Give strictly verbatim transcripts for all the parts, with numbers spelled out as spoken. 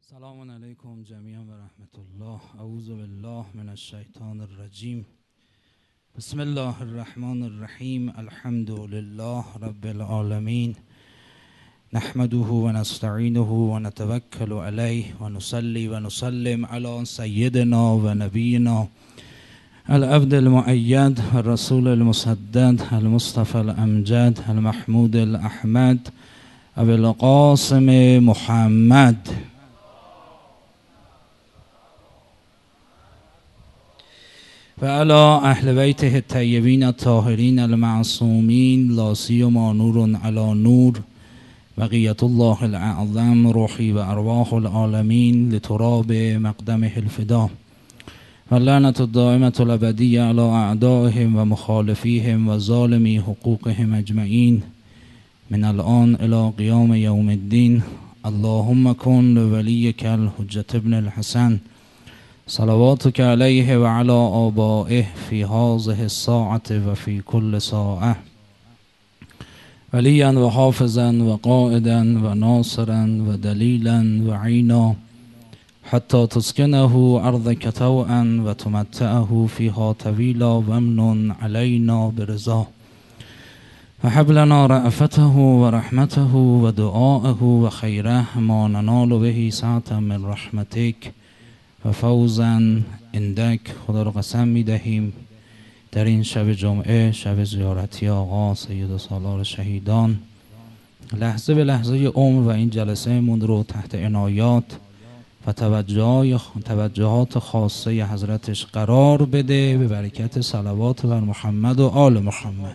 سلام علیکم جمیعا و رحمت الله. اعوذ بالله من الشیطان الرجیم. بسم الله الرحمن الرحیم. الحمد لله رب العالمین. نحمده و نستعینه و نتوکل علیه و نصلی و نسلم علی سیدنا و نبینا العبد المؤید و الرسول المسدد المصطفى الامجد المحمود الاحمد ابو القاسم محمد و علی اهل بیته الطیبین الطاهرین المعصومین لا سیما نور علی نور بقیت الله الاعظم روحی و ارواح العالمین لتراب مقدمه الفدا و لعنت الدائمة الابدیة علی اعدائهم و مخالفیهم و ظالمی حقوقهم اجمعین من الان الی قیام یوم الدین. اللهم کن لولیک الحجة ابن الحسن صلواتك علیه و علی آبائه فی هذه الساعة و فی کل ساعة ولیا و حافظا و قائدا و ناصرا و دلیلا و عینا حتی تسکنه ارضک طوعا و تمتعه فیها طویلا و امن علینا برضا و هب لنا رأفته و رحمته و دعاءه و خیره ما ننال به سعة من رحمتک و فوزا عندک. خدا رو قسم می دهیم در این شب جمعه، شب زیارتی آقا سید سالار شهیدان، لحظه به لحظه عمر و این جلسه مون رو تحت عنایات و توجهات خاصه حضرتش قرار بده به برکت صلوات بر محمد و آل محمد.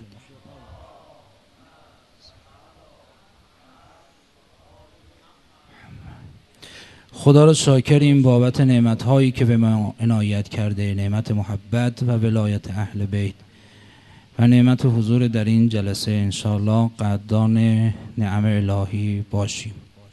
خدا را شاکریم بابت نعمت‌هایی که به ما عنایت کرده، نعمت محبت و ولایت اهل بیت و نعمت حضور در این جلسه. انشاءالله قدردان نعم الهی باشیم.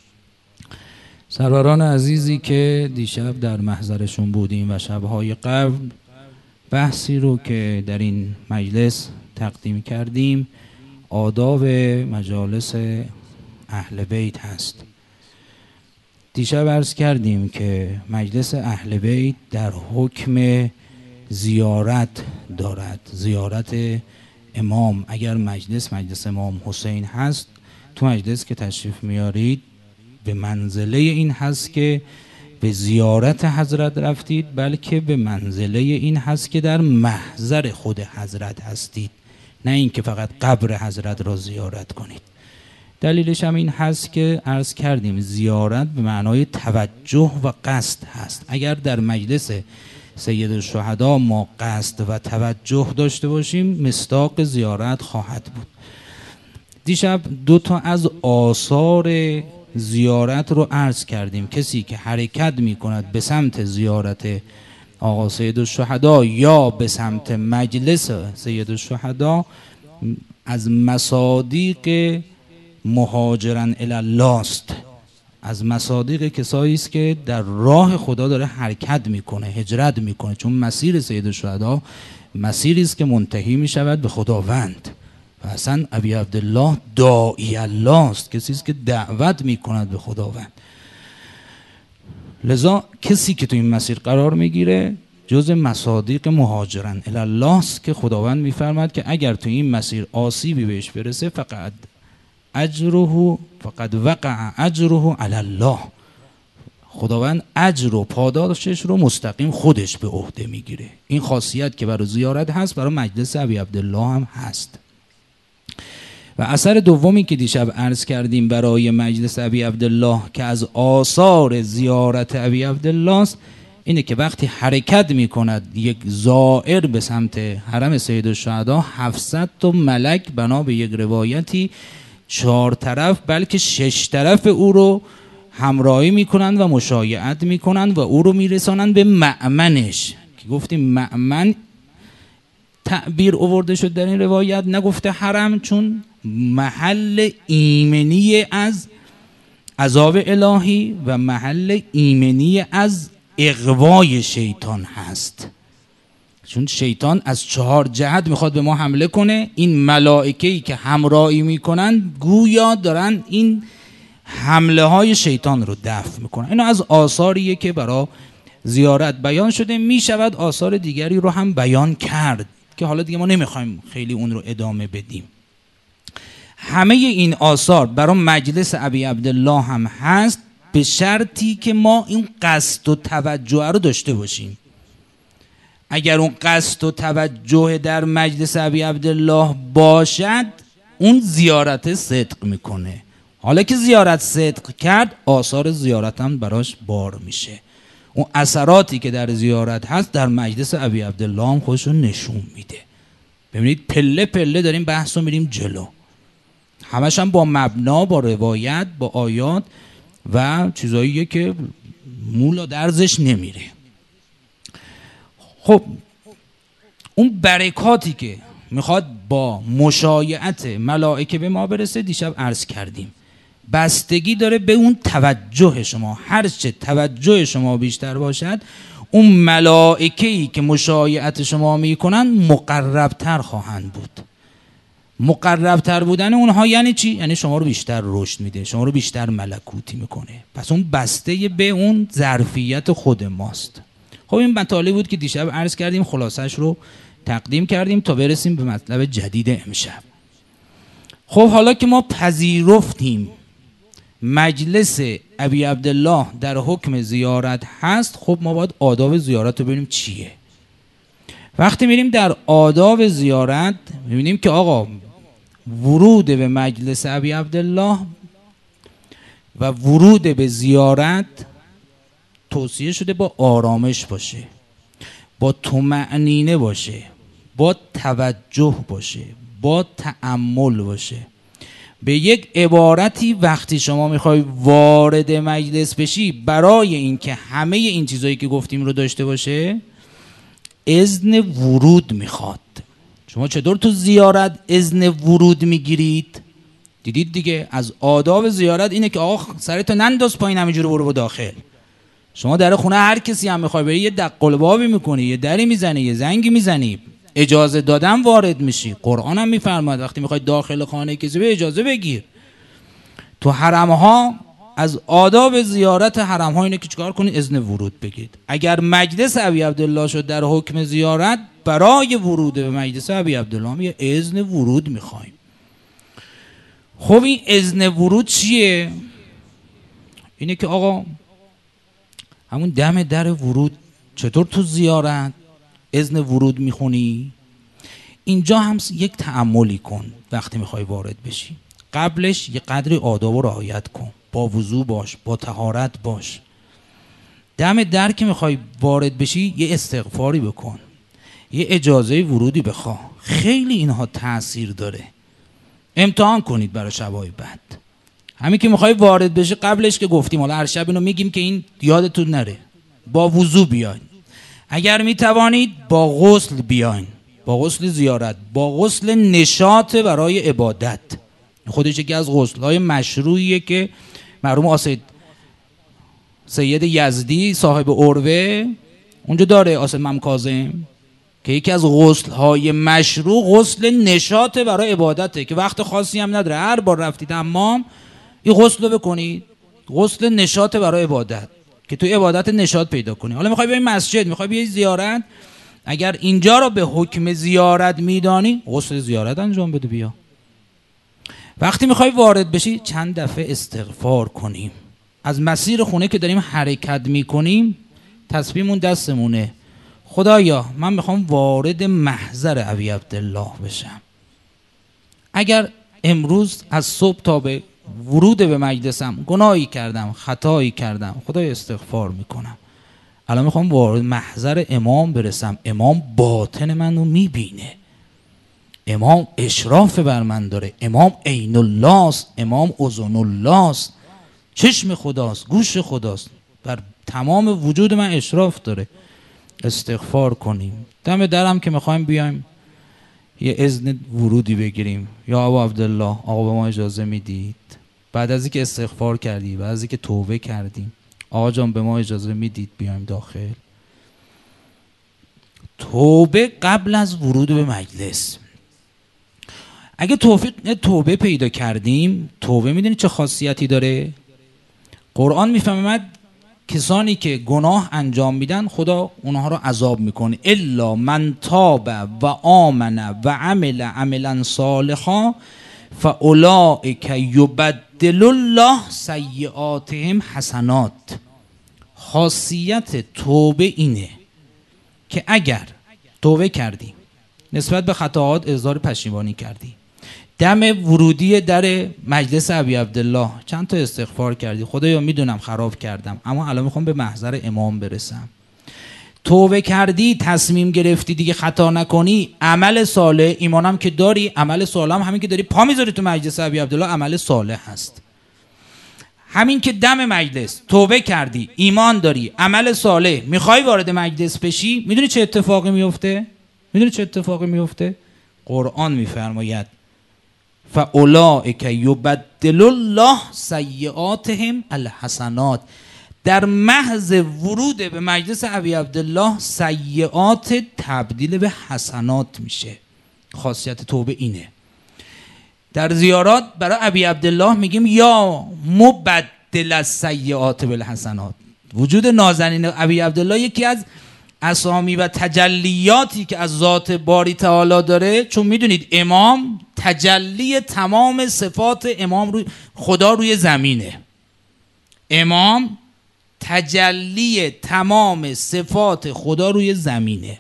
سروران عزیزی که دیشب در محضرشون بودیم و شب‌های قبل بحثی رو که در این مجلس تقدیم کردیم آداب مجالس اهل بیت هست. دیشب عرض کردیم که مجلس اهل بیت در حکم زیارت دارد. زیارت امام، اگر مجلس مجلس امام حسین هست، تو مجلس که تشریف میارید به منزله این هست که به زیارت حضرت رفتید، بلکه به منزله این هست که در محضر خود حضرت هستید، نه اینکه فقط قبر حضرت را زیارت کنید. دلیلش هم این هست که عرض کردیم زیارت به معنای توجه و قصد هست. اگر در مجلس سید الشهدا ما قصد و توجه داشته باشیم مصداق زیارت خواهد بود. دیشب دو تا از آثار زیارت رو عرض کردیم. کسی که حرکت می کند به سمت زیارت آقا سید الشهدا یا به سمت مجلس سید الشهدا از مصادیق مهاجرن الی الله است، از مصادیق کسایی است که در راه خدا داره حرکت میکنه، هجرت میکنه، چون مسیر سید الشهدا مسیری است که منتهی میشود به خداوند و اصلا ابی عبدالله داعی الله است، کسی است که دعوت میکند به خداوند. لذا کسی که تو این مسیر قرار میگیره جز مصادیق مهاجرن الی الله است که خداوند میفرماد که اگر تو این مسیر آسیبی بهش برسه فقط اجره فقد وقع اجره علی الله، خداوند اجر و پاداشش رو مستقیم خودش به عهده میگیره. این خاصیت که برای زیارت هست برای مجلس ابی عبدالله هم هست. و اثر دومی که دیشب عرض کردیم برای مجلس ابی عبدالله که از آثار زیارت ابی عبدالله است اینه که وقتی حرکت میکند یک زائر به سمت حرم سید الشهدا، هفتصد تا ملک بنا به یک روایتی چهار طرف بلکه شش طرف او رو همراهی میکنند و مشایعت میکنند و او رو میرسانند به مأمنش که گفتیم مأمن تعبیر آورده شد در این روایت، نگفته حرم، چون محل ایمنی از عذاب الهی و محل ایمنی از اغوای شیطان هست، چون شیطان از چهار جهت میخواد به ما حمله کنه. این ملائکه‌ای که همراهی میکنن گویا دارن این حمله های شیطان رو دفع میکنن. اینو از آثاریه که برای زیارت بیان شده. میشود آثار دیگری رو هم بیان کرد که حالا دیگه ما نمیخوایم خیلی اون رو ادامه بدیم. همه این آثار برای مجلس ابی عبدالله هم هست، به شرطی که ما این قصد و توجه رو داشته باشیم. اگر اون قصد و توجه در مجلس ابی عبدالله باشد، اون زیارت صدق میکنه. حالا که زیارت صدق کرد، آثار زیارت هم براش بار میشه. اون اثراتی که در زیارت هست در مجلس ابی عبدالله هم خودش رو نشون میده. ببینید پله پله داریم بحث رو میریم جلو، همش هم با مبنا، با روایت، با آیات و چیزاییه که مولا درزش نمیره. خب اون برکاتی که میخواد با مشایعت ملائکه به ما برسه دیشب عرض کردیم، بستگی داره به اون توجه شما. هرچه توجه شما بیشتر باشد، اون ملائکه‌ای که مشایعت شما میکنن مقربتر خواهند بود. مقربتر بودن اونها یعنی چی؟ یعنی شما رو بیشتر رشد میده، شما رو بیشتر ملکوتی میکنه. پس اون بسته به اون ظرفیت خود ماست. خب این مطالبی بود که دیشب عرض کردیم، خلاصش رو تقدیم کردیم تا برسیم به مطلب جدید امشب. خب حالا که ما پذیرفتیم مجلس ابی عبدالله در حکم زیارت هست، خب ما باید آداب زیارت رو ببینیم چیه. وقتی میریم در آداب زیارت میبینیم که آقا ورود به مجلس ابی عبدالله و ورود به زیارت توصیه شده با آرامش باشه، با طمأنینه باشه، با توجه باشه، با تأمل باشه. به یک عبارتی وقتی شما میخوای وارد مجلس بشی، برای اینکه همه این چیزایی که گفتیم رو داشته باشه، اذن ورود میخواد. شما چطور تو زیارت اذن ورود میگیرید؟ دیدید دیگه، از آداب زیارت اینه که آقا سرتو ننداز پایین، همینجوری برو به داخل. شما در خونه هر کسی هم میخوای بری، یه دقلبابی میکنی، یه دری میزنی، یه زنگی میزنی، اجازه دادن وارد میشی. قرآن هم میفرماید وقتی میخوای داخل خانه کسی به اجازه بگیر. تو حرم ها از آداب زیارت حرم ها اینه که چیکار کنید؟ اذن ورود بگیرید. اگر مجلس ابی عبدالله شد در حکم زیارت، برای ورود به مجلس ابی عبدالله یه اذن ورود میخوایم. خب این اذن ورود چیه؟ اینه که آقا همون دم در ورود، چطور تو زیارت اذن ورود میخونی؟ اینجا هم یک تأملی کن. وقتی میخوای وارد بشی، قبلش یه قدری آداب رو رعایت کن، با وضو باش، با طهارت باش. دم در که میخوای وارد بشی یه استغفاری بکن، یه اجازه ورودی بخواه. خیلی اینها تأثیر داره. امتحان کنید برای شبای بعد. همین که میخوای وارد بشی، قبلش که گفتیم، حالا هر شب اینو میگیم که این یادتون نره، با وضو بیاین. اگر میتوانید با غسل بیاین، با غسل زیارت، با غسل نشاط برای عبادت. خودش یکی از غسل‌های مشروعیه که مرحوم آسید سید یزدی صاحب عروه اونجا داره، آسید مم کاظم، که یکی از غسل‌های مشروع غسل نشاط برای عبادته، که وقت خاصی هم نداره. هر بار رفتید حمام این غسل رو بکنید، غسل نشاط برای عبادت، که توی عبادت نشاط پیدا کنی. حالا میخوای بیای مسجد، میخوای بیای زیارت، اگر اینجا رو به حکم زیارت میدانی، غسل زیارت انجام بده بیا. وقتی میخوای وارد بشی چند دفعه استغفار کنیم. از مسیر خونه که داریم حرکت میکنیم، تصمیمون دستمونه. خدایا من میخوام وارد محضر ابی عبدالله بشم. اگر امروز از صبح تا به ورود به مجلسم گناهی کردم، خطایی کردم، خدای استغفار میکنم. الان میخوام وارد محضر امام برسم. امام باطن منو میبینه، امام اشراف بر من داره، امام عین الله است، امام اذن الله است، چشم خداست، گوش خداست، بر تمام وجود من اشراف داره. استغفار کنیم. دم درم که میخوایم بیایم یه اذن ورودی بگیریم. یا ابا عبدالله، آقا به ما اجازه میدید بعد از اینکه استغفار کردی، بعد از اینکه توبه کردیم، آقا جان به ما اجازه میدید بیایم داخل؟ توبه قبل از ورود به مجلس. اگه توفیق توبه پیدا کردیم، توبه میدونی چه خاصیتی داره؟ قرآن میفهمد کسانی که گناه انجام میدن خدا اونها رو عذاب میکنه. الا من تاب و آمن و عمل عملا صالحا فاولئک یبدل الله سیئاتهم حسنات. خاصیت توبه اینه که اگر توبه کردی، نسبت به خطاات اظهار پشیمانی کردی، دم ورودی در مجلس ابی عبدالله چند تا استغفار کردی، خدایا میدونم خراب کردم اما الان میخوام به محضر امام برسم، توبه کردی، تصمیم گرفتی دیگه خطا نکنی، عمل صالح، ایمانم که داری، عمل صالح هم همین که داری پا میذاری تو مجلس ابی عبدالله عمل صالح هست. همین که دم مجلس توبه کردی، ایمان داری، عمل صالح، میخوای وارد مجلس بشی، میدونی چه اتفاقی میفته؟ میدونی چه اتفاقی میفته؟ قرآن میفرماید فاولئک یبدل الله سیئاتهم الحسنات. در محض ورود به مجلس ابی عبدالله سیئات تبدیل به حسنات میشه. خاصیت توبه اینه. در زیارات برای ابی عبدالله میگیم یا مبدل السیئات بالحسنات. وجود نازنین ابی عبدالله یکی از اسامی و تجلیاتی که از ذات باری تعالی داره، چون میدونید امام تجلی تمام صفات امام روی خدا روی زمینه. امام تجلی تمام صفات خدا روی زمینه.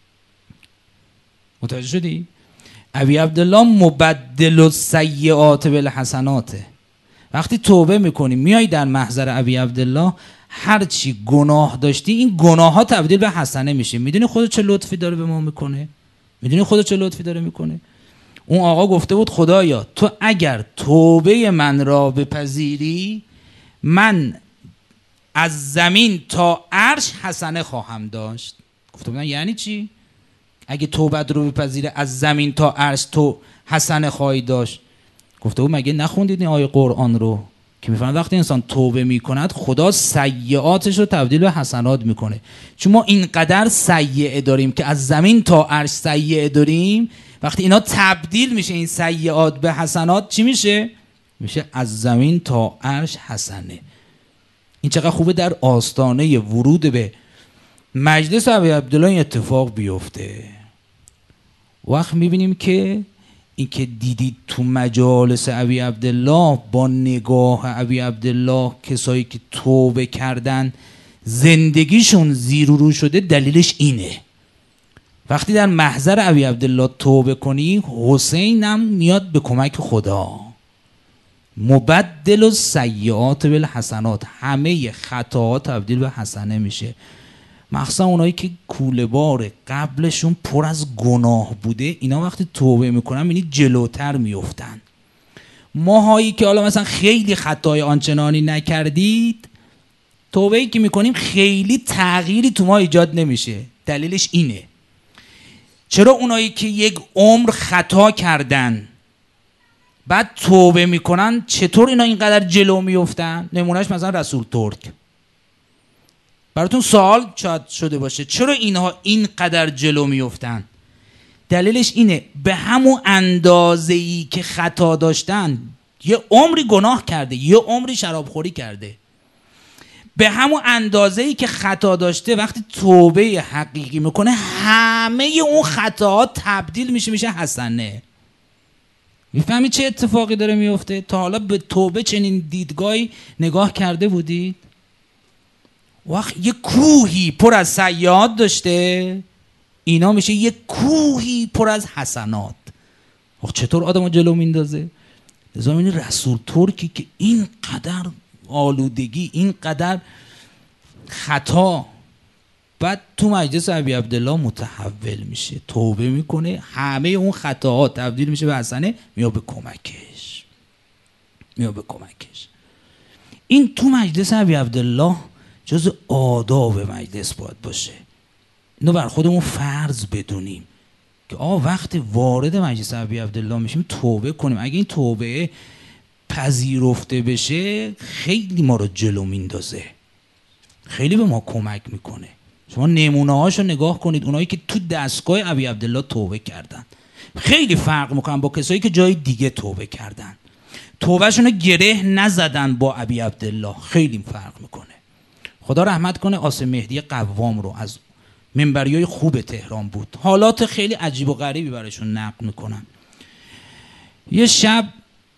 متوجه شدی؟ ابی عبدالله مبدل السیئات بالحسناته. وقتی توبه میکنی میای در محضر ابی عبدالله، هرچی گناه داشتی این گناه ها تبدیل به حسنه میشه. میدونی خدا چه لطفی داره به ما میکنه؟ میدونی خدا چه لطفی داره میکنه؟ اون آقا گفته بود خدایا تو اگر توبه من را بپذیری من از زمین تا عرش حسنه خواهم داشت. گفته بودن یعنی چی؟ اگه توبت رو بپذیره از زمین تا عرش تو حسنه خواهی داشت. گفته بود مگه نخوندید این آیه قرآن رو که میفهمن وقتی انسان توبه میکند خدا سیئاتش رو تبدیل به حسنات میکنه. چون ما اینقدر سیئه داریم که از زمین تا عرش سیئه داریم، وقتی اینا تبدیل میشه این سیئات به حسنات چی میشه؟ میشه از زمین تا عرش حسنه. این چقدر خوبه در آستانه ورود به مجلس ابی عبدالله این اتفاق بیفته. وقت میبینیم که این که دیدید تو مجالس ابی عبدالله با نگاه ابی عبدالله کسایی که توبه کردن زندگیشون زیر و رو شده، دلیلش اینه. وقتی در محضر ابی عبدالله توبه کنی حسین هم میاد به کمک خدا. مبدل السیئات بالحسنات، همه خطاها تبدیل به حسنه میشه. مخصوصا اونایی که کوله بار قبلشون پر از گناه بوده، اینا وقتی توبه میکنن میبینی جلوتر میفتن. ماهایی که حالا مثلا خیلی خطای آنچنانی نکردید، توبه‌ای که میکنیم خیلی تغییری تو ما ایجاد نمیشه. دلیلش اینه. چرا اونایی که یک عمر خطا کردن بعد توبه میکنن چطور اینا اینقدر جلو میفتن؟ نمونهش مثلا رسول ترک. براتون سوال شاید شده باشه چرا اینها اینقدر جلو میفتن؟ دلیلش اینه به همون اندازه‌ای که خطا داشتن، یه عمری گناه کرده، یه عمری شرابخوری کرده، به همون اندازه‌ای که خطا داشته وقتی توبه حقیقی میکنه همه اون خطاها تبدیل میشه میشه حسنه. میفهمی چه اتفاقی داره میفته؟ تا حالا به توبه چنین دیدگاهی نگاه کرده بودید؟ وقت یه کوهی پر از سیئات داشته، اینا میشه یه کوهی پر از حسنات. وقت چطور آدمو جلو میندازه؟ لذا میبینی رسول ترکی که اینقدر آلودگی، اینقدر خطا، بعد تو مجلس ابی عبدالله متحول میشه، توبه میکنه، همه اون خطاها تبدیل میشه به حسنه، میاد به کمکش میاد به کمکش این تو مجلس ابی عبدالله جز آداب مجلس باید باشه. اینو بر خودمون فرض بدونیم که آه وقتی وارد مجلس ابی عبدالله میشیم توبه کنیم. اگه این توبه پذیرفته بشه خیلی ما رو جلو میندازه، خیلی به ما کمک میکنه. شما نمونه هاشو نگاه کنید، اونایی که تو دستگاه ابی عبدالله توبه کردن خیلی فرق میکنن با کسایی که جای دیگه توبه کردن. توبهشون گره نزدن با ابی عبدالله، خیلی فرق میکنه. خدا رحمت کنه عاصم مهدی قوام رو، از منبریای خوب تهران بود. حالات خیلی عجیب و غریبی براشون نقل میکنم. یه شب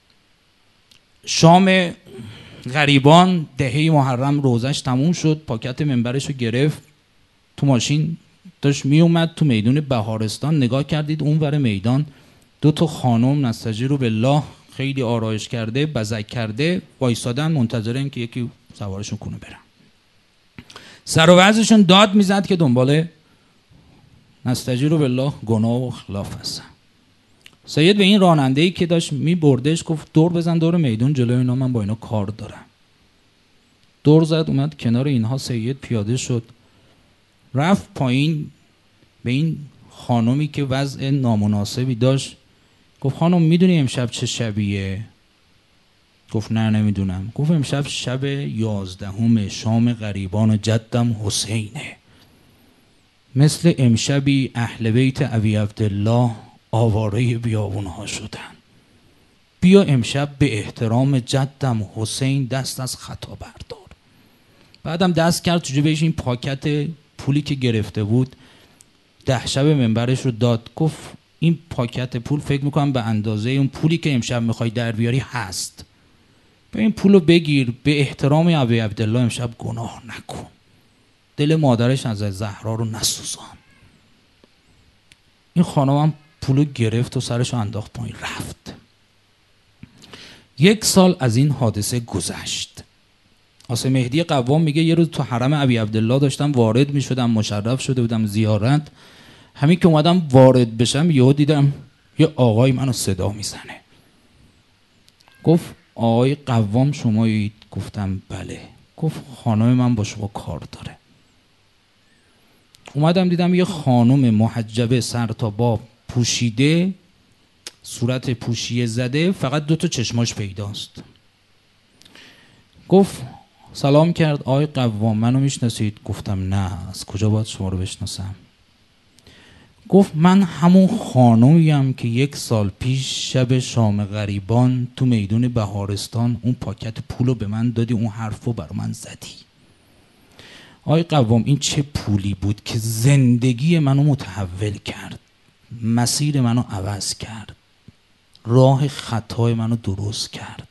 شام غریبان دهه محرم روزش تموم شد، پاکت منبرش رو گرفت، تو ماشین داشت می اومد تو میدون بهارستان. نگاه کردید اون ور میدان دو تا خانم نستجیروا بالله خیلی آرایش کرده، بزک کرده، وایسادن منتظر این که یکی سوارشون کنه برن. سر و وضعشون داد میزد که دنبال نستجیروا بالله گناه و خلاف هستن. سید به این راننده‌ای که داشت می بردش گفت دور بزن دور میدون جلوی اینا، من با اینا کار دارم. دور زد، اومد کنار اینها. سید پیاده شد رفت پایین به این خانومی که وضع نامناسبی داشت گفت خانم میدونی امشب چه شبیه؟ گفت نه نمیدونم. گفت امشب شب یازدهم شام غریبان جدم حسینه. مثل امشبی اهل بیت ابی عبدالله آواره بیابونها شدن. بیا امشب به احترام جدم حسین دست از خطا بردار. بعدم دست کرد تو جیبش این پاکت پولی که گرفته بود، ده شب منبرش رو داد. گفت این پاکت پول فکر میکنم به اندازه اون پولی که امشب میخوای در بیاری هست، به این پولو بگیر، به احترام ابی عبدالله امشب گناه نکن، دل مادرش از زهرا رو نسوزان. این خانم هم پولو گرفت و سرش رو انداخت پایین رفت. یک سال از این حادثه گذشت. عاصم مهدی قوام میگه یه روز تو حرم ابی عبدالله داشتم وارد میشدم، مشرف شده بودم زیارت. همین که اومدم وارد بشم یهو دیدم یه آقای منو صدا میزنه. گفت آقای قوام شمایید؟ گفتم بله. گفت خانم من با شما کار داره. اومدم دیدم یه خانم محجبه سر تا پا پوشیده، صورت پوشیه زده، فقط دو تا چشماش پیداست. گفت سلام کرد آقای قوام منو میشناسید؟ گفتم نه. از کجا باید شما رو بشناسم؟ گفت من همون خانومیم که یک سال پیش شب شام غریبان تو میدون بهارستان اون پاکت پولو به من دادی، اون حرفو بر من زدی. آقای قوام این چه پولی بود که زندگی منو متحول کرد، مسیر منو عوض کرد، راه خطای منو درست کرد.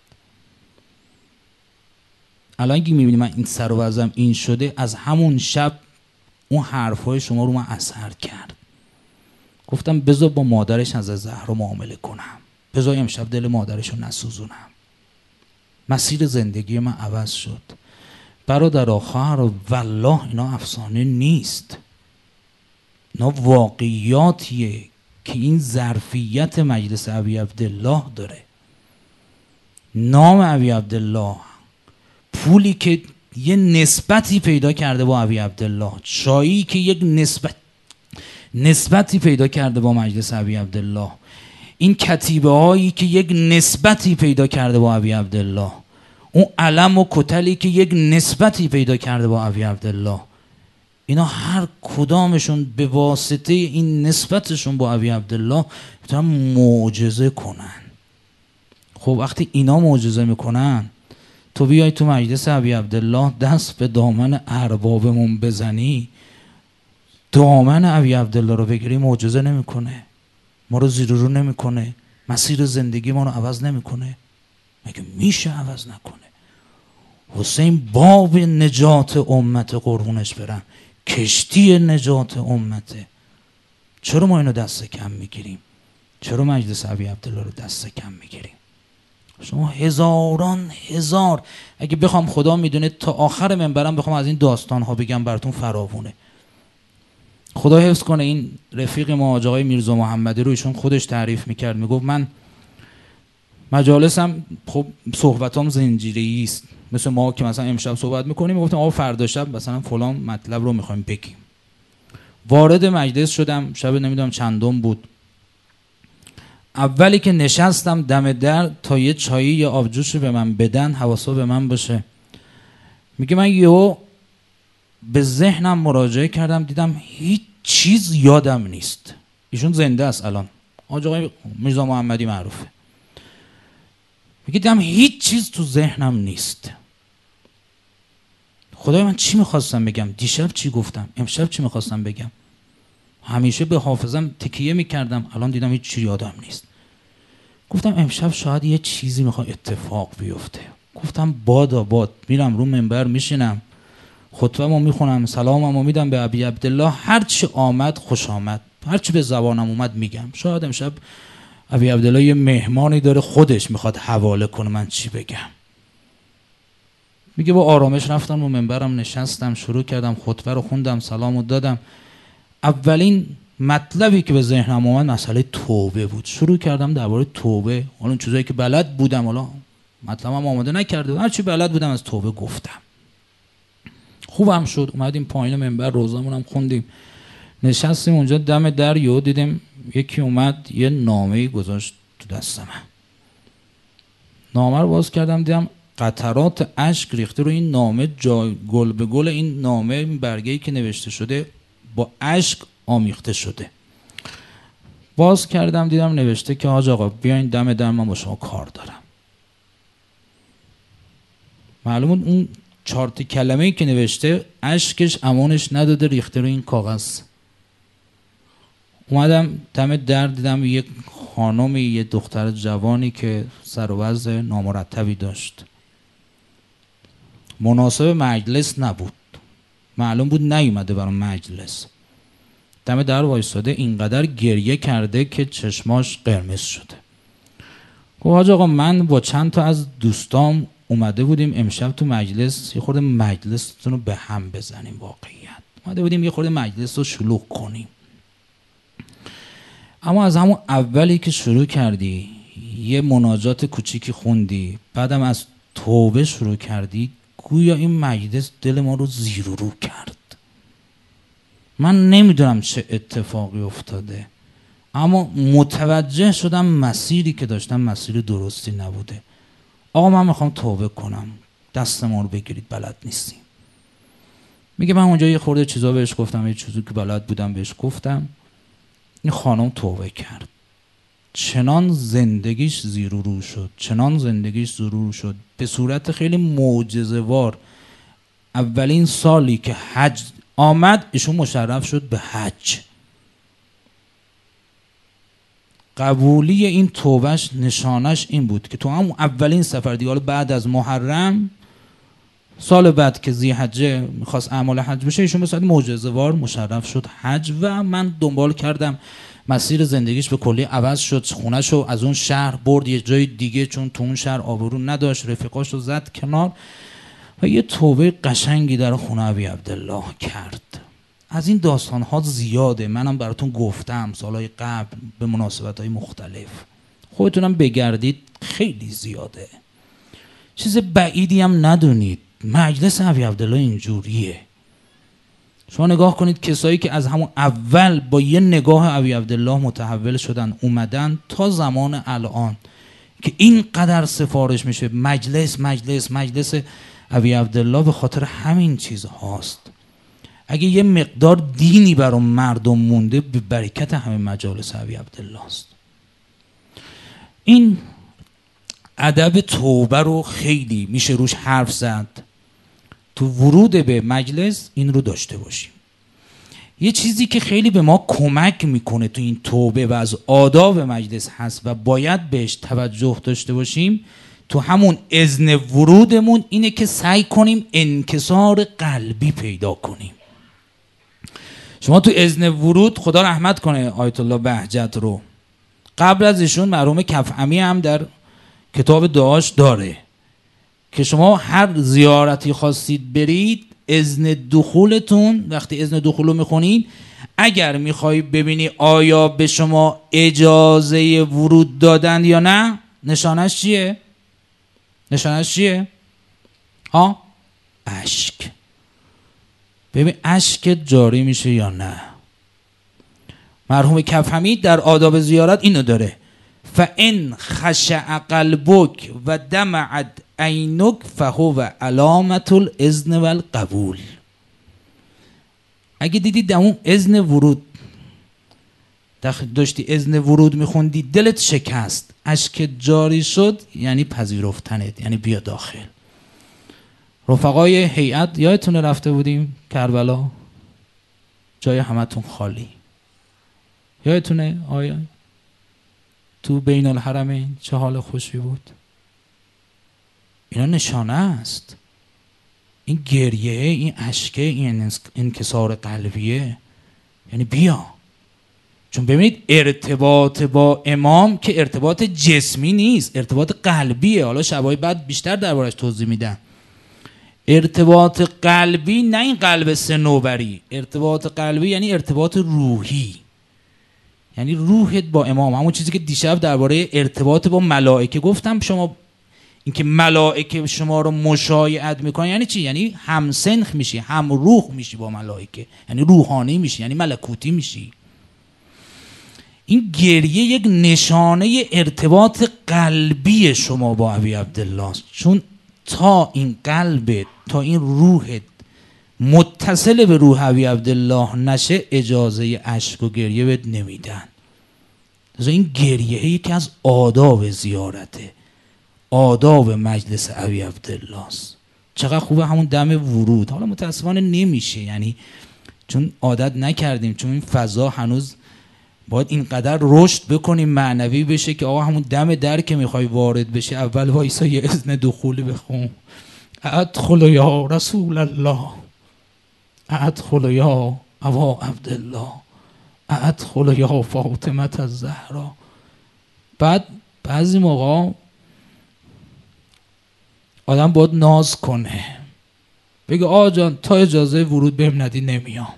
الان که میبینی من این سر و وضعم این شده، از همون شب اون حرفای شما رو من اثر کرد. گفتم بذار با مادرش از زهرا معامله کنم، بذار امشب دل مادرش رو نسوزونم. مسیر زندگی من عوض شد. برادر آخر والله اینا افسانه نیست، اینا واقعیاتیه که این ظرفیت مجلس ابی عبدالله داره. نام ابی عبدالله، پولی که یه نسبتی پیدا کرده با ابی عبدالله، چایی که یک نسبت نسبتی پیدا کرده با مجلس ابی عبدالله، این کتیبه هایی که یک نسبتی پیدا کرده با ابی عبدالله، اون علم و کتلی که یک نسبتی پیدا کرده با ابی عبدالله، اینا هر کدامشون به واسطه این نسبتشون با ابی عبدالله میتونن معجزه کنن. خب وقتی اینا معجزه میکنن، تو بیای تو مجلس ابی عبدالله دست به دامن اربابمون بزنی، دامن ابی عبدالله رو بگیری، معجزه نمیکنه؟ ما رو زیر رو نمیکنه؟ مسیر زندگی ما رو عوض نمیکنه؟ مگه میشه عوض نکنه؟ حسین باب نجات امت قربونش برم، کشتی نجات امته. چرا ما اینو دست کم میگیریم؟ چرا مجلس ابی عبدالله رو دست کم میگیریم؟ شما هزاران هزار، اگه بخوام خدا میدونه تا آخر منبرم بخوام از این داستان ها بگم براتون فراوونه. خدا حفظ کنه این رفیق ما آقای میرزا محمدی رو ایشون خودش تعریف میکرد، میگفت من مجالسم خب صحبتام زنجیره‌ای است، مثل ما که مثلا امشب صحبت میکنیم میگفتم آقا فردا شب مثلا فلان مطلب رو میخوایم بگیم. وارد مجلس شدم، شب نمیدونم چندم بود، اولی که نشستم دم در تا یه چایی یا آبجوش به من بدن، حواسا به من باشه، میگه من یهو به ذهنم مراجعه کردم، دیدم هیچ چیز یادم نیست. ایشون زنده است الان، آقای میرزا محمدی معروفه. میگه دیدم هیچ چیز تو ذهنم نیست. خدای من چی میخواستم بگم؟ دیشب چی گفتم؟ امشب چی میخواستم بگم؟ همیشه به حافظم تکیه میکردم، الان دیدم هیچ چی یادم نیست. گفتم امشب شاید یه چیزی میخواد اتفاق بیفته. گفتم بادا باد، میرم رو منبر میشینم، خطبه‌مو میخونم، سلاممو میدم به ابی عبدالله، هر چی آمد خوش آمد، هر چی به زبانم اومد میگم. شاید امشب ابی عبدالله یه مهمانی داره خودش میخواد حواله کنه من چی بگم. میگه با آرامش رفتم رو منبرم نشستم، شروع کردم خطبه رو خوندم، سلامو دادم. اولین مطلبی که به ذهنم اومد مسئله توبه بود. شروع کردم درباره توبه، اون چیزایی که بلد بودم، حالا مطلبم آماده نکرده، هر چی بلد بودم از توبه گفتم. خوبم شد. اومدیم پایین منبر، روزامون هم خوندیم، نشستیم اونجا. دم در یهو دیدیم یکی اومد یه نامه‌ای گذاشت تو دست من. نامه رو باز کردم، دیدم قطرات اشک ریخته رو این نامه، جای گل به گل این نامه، این برگه‌ای که نوشته شده با اشک آمیخته شده. باز کردم دیدم نوشته که حاج آقا بیاین دم در، من با شما کار دارم. معلومه اون چهار تا کلمه‌ای که نوشته اشکش امانش نداده، ریخته رو این کاغذ. اومدم دم در، دیدم یک خانمی، یه دختر جوانی که سر و وضع نامرتبی داشت، مناسب مجلس نبود، معلوم بود نیومده برای مجلس. دم در وایساده، اینقدر گریه کرده که چشماش قرمز شده. گفت حاج آقا من با چند تا از دوستام اومده بودیم امشب تو مجلس یه خورده مجلستون رو به هم بزنیم. واقعیت اومده بودیم یه خورده مجلس رو شلوغ کنیم، اما از همون اولی که شروع کردی یه مناجات کوچیکی خوندی، بعدم از توبه شروع کردی، گویا این مجلس دل ما رو زیر و رو کرد. من نمیدونم چه اتفاقی افتاده، اما متوجه شدم مسیری که داشتم مسیر درستی نبوده. آقا من میخوام توبه کنم، دست ما رو بگیرید، بلد نیستیم. میگه من اونجا یه خورده چیزا بهش گفتم، یه چیزی که بلد بودم بهش گفتم. این خانم توبه کرد، چنان زندگیش زیر و رو شد، چنان زندگیش زیر و رو شد به صورت خیلی معجزه‌وار. اولین سالی که حج آمد ایشون مشرف شد به حج. قبولی این توبهش نشانش این بود که تو هم اولین سفر دیگه، بعد از محرم سال بعد که ذی‌حجه میخواست اعمال حج بشه، ایشون به صورت معجزه‌وار مشرف شد حج. و من دنبال کردم، مسیر زندگیش به کلی عوض شد، خونه‌شو از اون شهر برد یه جای دیگه چون تو اون شهر آبرو نداشت، رفیقاشو زد کنار و یه توبه قشنگی در خونه ابی عبدالله کرد. از این داستان‌ها زیاده، منم براتون گفتم سالهای قبل به مناسبت‌های مختلف، خودتونم بگردید خیلی زیاده، چیز بعیدی هم ندونید. مجلس ابی عبدالله اینجوریه. شما نگاه کنید کسایی که از همون اول با یه نگاه ابی عبدالله متحول شدن اومدن تا زمان الان که اینقدر سفارش میشه مجلس مجلس مجلس ابی عبدالله، به خاطر همین چیز هاست. اگه یه مقدار دینی برای مردم مونده به برکت همه مجالس ابی عبدالله است. این ادب توبه رو خیلی میشه روش حرف زد. تو ورود به مجلس این رو داشته باشیم. یه چیزی که خیلی به ما کمک میکنه تو این توبه و از آداب مجلس هست و باید بهش توجه داشته باشیم تو همون اذن ورودمون، اینه که سعی کنیم انکسار قلبی پیدا کنیم. شما تو اذن ورود، خدا رحمت کنه آیت الله بهجت رو، قبل از ایشون مرحوم کفعمی هم در کتاب دعاش داره که شما هر زیارتی خواستید برید، اذن دخولتون، وقتی اذن دخول رو میخونید، اگر میخوای ببینی آیا به شما اجازه ورود دادن یا نه، نشانش چیه؟ نشانش چیه؟ ها؟ اشک. ببین اشک جاری میشه یا نه. مرحوم کفهمی در آداب زیارت اینو داره: فَإِنْ خَشَعَ قَلْبُكَ و دَمَعَتْ عَيْنُكَ فَهُوَ عَلَامَةُ الْإِذْنِ وَالْقَبُولِ. اگه دیدید در اون اذن ورود داشتی اذن ورود میخوندی دلت شکست، اشک جاری شد، یعنی پذیرفتنت، یعنی بیا داخل. رفقای هیئت یادتونه رفته بودیم کربلا، جای همتون خالی، یادتونه آیا تو بین الحرمین چه حال خوشی بود؟ اینا نشانه است، این گریه، این اشکه، این انکسار قلبیه، یعنی بیا. چون ببینید ارتباط با امام که ارتباط جسمی نیست، ارتباط قلبیه. حالا شبای بعد بیشتر دربارش توضیح میدم. ارتباط قلبی، نه این قلب صنوبری، ارتباط قلبی یعنی ارتباط روحی، یعنی روحت با امام. همون چیزی که دیشب درباره ارتباط با ملائکه گفتم، شما اینکه ملائکه شما رو مشایعت میکنن یعنی چی؟ یعنی همسنخ میشی، هم روح میشی با ملائکه، یعنی روحانی میشی، یعنی ملکوتی میشی. این گریه یک نشانه ارتباط قلبی شما با ابی عبدالله است، چون تا این قلبت، تا این روحت متصل به روح ابی عبدالله نشه اجازه اشک و گریه بهت نمیدن. این گریه یکی از آداب زیارته، آداب مجلس ابی عبدالله است. چقدر خوبه همون دم ورود. حالا متاسفانه نمیشه، یعنی چون عادت نکردیم، چون این فضا هنوز باید اینقدر رشد بکنیم معنوی بشه که آقا همون دم در که میخوای وارد بشه اول وایسا یه اذن دخولی بخون. ادخل یا رسول الله، ادخل یا ابا عبدالله، ادخل یا فاطمه الزهرا. بعد بعضی موقع آدم باید ناز کنه، بگه آقا جان تا اجازه ورود بهم ندی نمیام.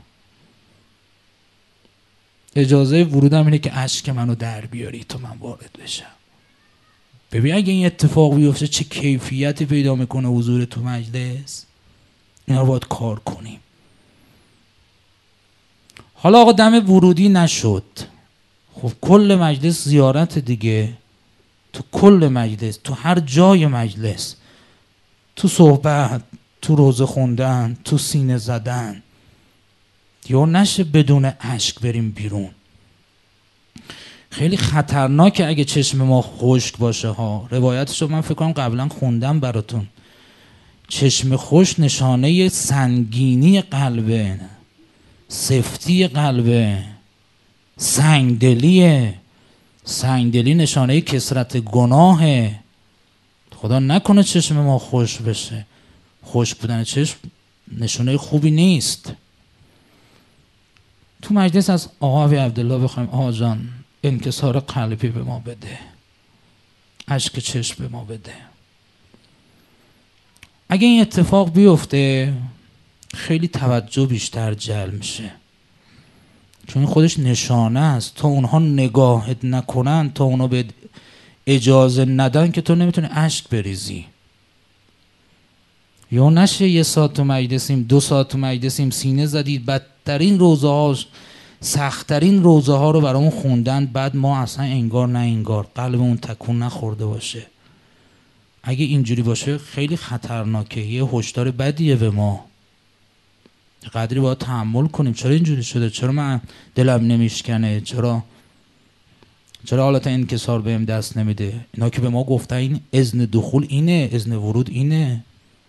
اجازه ورودم اینه که اشک منو در بیاری تا من وارد بشم. ببین اگه این اتفاق بیفته چه کیفیتی پیدا میکنه حضور تو مجلس. اینا رو باید کار کنیم. حالا آقا دم ورودی نشد، خب کل مجلس زیارت دیگه، تو کل مجلس، تو هر جای مجلس، تو صحبت، تو روزه خوندن، تو سینه زدن، یا نشه بدون اشک بریم بیرون. خیلی خطرناکه اگه چشم ما خشک باشه ها. روایتشو من فکر کنم قبلا خوندم براتون. چشم خشک نشانه سنگینی قلبه، سفتی قلبه، سنگدلیه. سنگدلی نشانه کثرت گناهه. خدا نکنه چشم ما خشک بشه. خشک بودن چشم نشانه خوبی نیست. تو مجلس از آقا ابی عبدالله بخوایم آقا جان انکسار قلبی به ما بده، اشک چشم به ما بده. اگه این اتفاق بیفته خیلی توجه بیشتر جلب میشه، چون خودش نشانه است. تا اونها نگاهت نکنن، تا اونها به اجازه ندن که تو نمیتونی اشک بریزی. یا نشه یه ساعت تو مجلسیم، دو ساعت تو مجلسیم، سینه زدید، بدترین روزه ها، سختترین روزه ها رو برامون خوندن، بعد ما اصلا انگار نه انگار قلبمون تکون نخورده باشه. اگه اینجوری باشه خیلی خطرناکه، یه هشدار بدیه به ما. قدری باید تحمل کنیم. چرا اینجوری شده؟ چرا من دلم نمیشکنه؟ چرا چرا حالت انکسار بهم دست نمیده؟ اینا که به ما گفتن این اذن دخول اینه، اذن ورود اینه.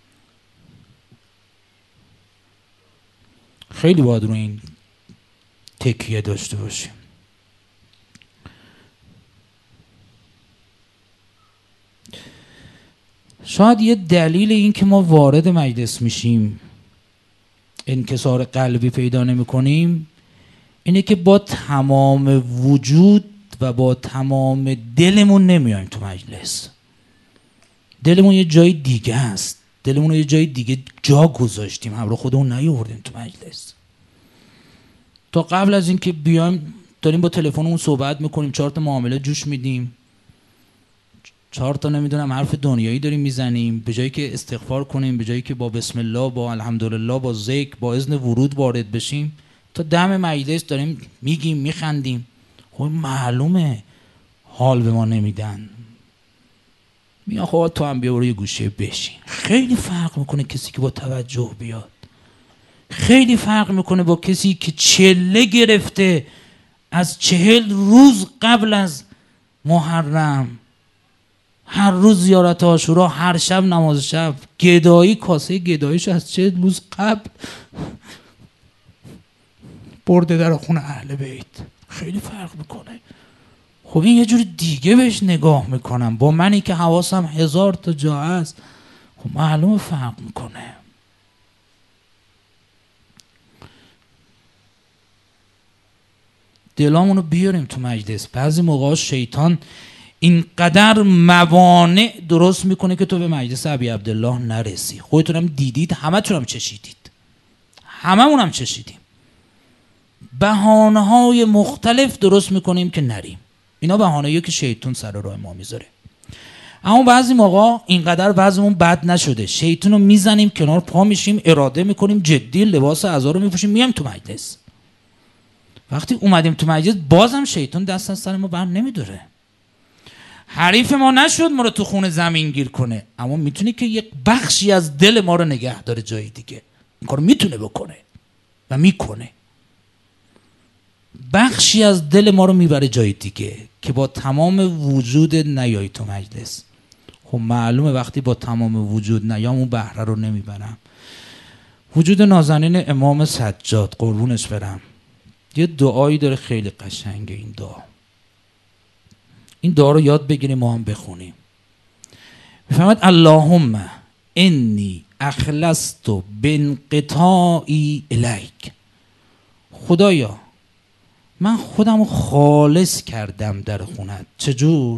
خیلی باید رو این تکیه داشته باشیم. شاید یه دلیل این که ما وارد مجلس میشیم انکسار قلبی پیدا نمی کنیم اینه که با تمام وجود و با تمام دلمون نمیایم تو مجلس. دلمون یه جای دیگه است، دلمون رو یه جای دیگه جا گذاشتیم، همراه خودمون نیاوردیم تو مجلس. تا قبل از اینکه بیایم داریم با تلفنمون صحبت میکنیم، چهار تا معامله جوش میدیم، چهار تا نمیدونم حرف دنیایی داریم میزنیم، به جایی که استغفار کنیم، به جایی که با بسم الله، با الحمدلله، با ذکر، با اذن ورود وارد بشیم، تا دم مجلس داریم میگیم میخندیم. خب معلومه حال به ما نمیدن، میگن خب تو هم بیا برو یه گوشه بشین. خیلی فرق میکنه کسی که با توجه بیاد، خیلی فرق میکنه با کسی که چله گرفته از چهل روز قبل از محرم هر روز زیارت عاشورا، هر شب نماز شب، گدایی کاسه گداییشو از چهل روز قبل برده در خونه اهل بیت. خیلی فرق میکنه. خب این یه جور دیگه بهش نگاه میکنم، با منی که حواسم هزار تا جا هست خب معلومه فرق میکنه. دلامونو بیاریم تو مجلس. بعضی موقع شیطان اینقدر موانع درست میکنه که تو به مجلس ابی عبدالله نرسی. خودتونم دیدید، همه تونم چشیدید، همه مونم چشیدیم. بهانه های مختلف درست میکنیم که نریم. اینا بهانه‌ایه که شیطان سر راه ما میذاره. اما بعضی موقع اینقدر وضعمون بد نشده، شیطان رو میزنیم کنار، پا میشیم، اراده میکنیم جدی، لباس عزا رو میپوشیم، میایم تو مجلس. وقتی اومدیم تو مجلس بازم شیطان دست از سر ما بر نمیداره. حریف ما نشد ما رو تو خونه زمین گیر کنه، اما میتونه که یک بخشی از دل ما رو نگه داره جای دیگه. این کارو میتونه بکنه و میکنه. بخشی از دل ما رو میبره جای دیگه که با تمام وجود نیای تو مجلس. خب معلومه وقتی با تمام وجود نیام اون بهره رو نمیبرم. وجود نازنین امام سجاد قربونش برم یه دعایی داره خیلی قشنگه. این دعا این دعا رو یاد بگیریم ما هم بخونیم. میفهمد اللهم انی اخلصت بانقطاعی الیک. خدایا من خودم رو خالص کردم در خونت. چجور؟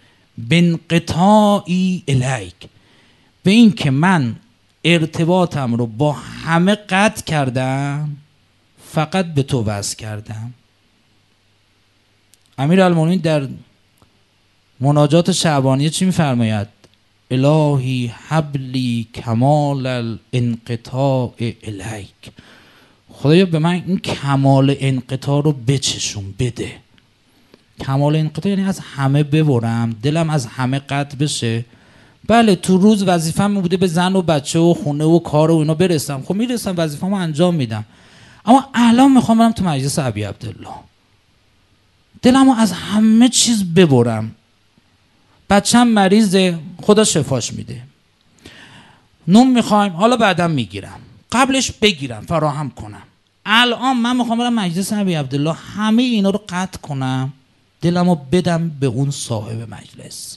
بانقطاعی الیک، به این که من ارتباطم رو با همه قطع کردم، فقط به تو وصل کردم. امیرالمومنین در مناجات شعبانیه چی میفرماید؟ الهی حبلی کمال الانقطاع الیک. خدایا به من این کمال انقطاع رو بچشون بده. کمال انقطاع یعنی از همه ببرم، دلم از همه قطع بشه. بله تو روز وظیفه‌م بوده به زن و بچه و خونه و کار و اینا برسم، خب میرسم وظیفه‌مو انجام میدم، اما الان میخوام برم تو مجلس ابی عبدالله، دلمو از همه چیز ببرم. بچه‌م مریضه، خدا شفاش میده. نون میخوایم، حالا بعدم میگیرم، قبلش بگیرم فراهم کنم. الان من میخوام برم مجلس ابی عبدالله، همه اینا رو قطع کنم، دلمو بدم به اون صاحب مجلس.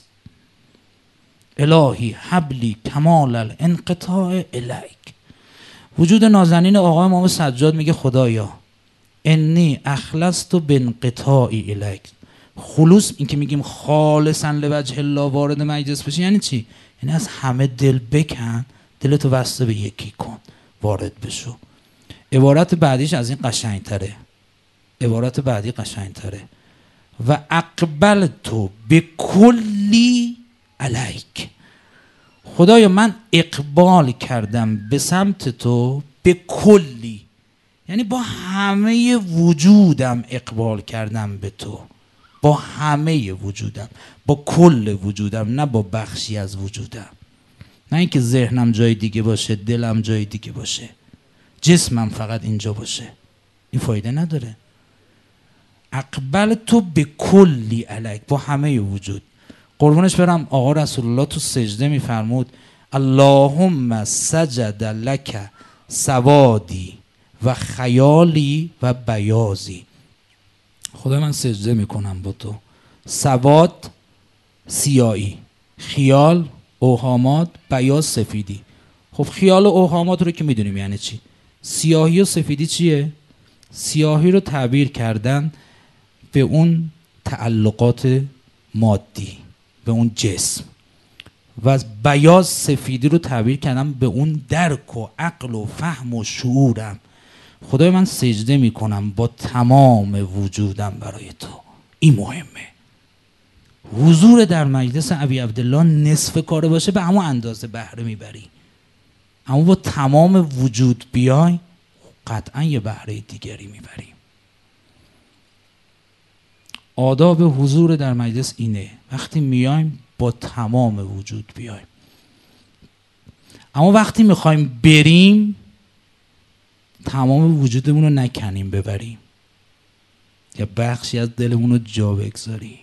الهی حبلی کمال الانقطاع الیک. وجود نازنین آقای امام سجاد میگه خدایا انی اخلصت بانقطاعی الیک. خلوص این که میگیم خالصا لوجه الله وارد مجلس بشی یعنی چی؟ یعنی از همه دل بکن، دلتو وصله به یکی کن، وارد بشو. عبارت بعدیش از این قشنگتره. عبارت بعدی قشنگتره. و اقبلت بکلی الیک. خدایا من اقبال کردم به سمت تو به کلی، یعنی با همه وجودم اقبال کردم به تو، با همه وجودم، با کل وجودم، نه با بخشی از وجودم. نه اینکه ذهنم جای دیگه باشه، دلم جای دیگه باشه، جسمم فقط اینجا باشه، این فایده نداره. اقبل تو به کلی الیک، با همه وجود. قربونش برم آقا رسول الله تو سجده میفرمود اللهم سجد لک سوادی و خیالی و بیازی. خدا من سجده میکنم با تو. سواد سیایی، خیال اوهامات، بیاز سفیدی. خب خیال و اوهامات رو که میدونیم یعنی چی. سیاهی و سفیدی چیه؟ سیاهی رو تعبیر کردن به اون تعلقات مادی، به اون جسم، و بیاض سفیدی رو تعبیر کردم به اون درک و عقل و فهم و شعورم. خدای من سجده میکنم با تمام وجودم برای تو. این مهمه. حضور در مجلس ابی عبدالله نصف کاره باشه به همون اندازه بهره میبری، اما با تمام وجود بیای قطعا یه بهره دیگری میبری. آداب حضور در مجلس اینه، وقتی میایم با تمام وجود بیایم، اما وقتی میخوایم بریم تمام وجودمون رو نکنیم ببریم. یا بخشی از دلمون رو جا بگذاریم.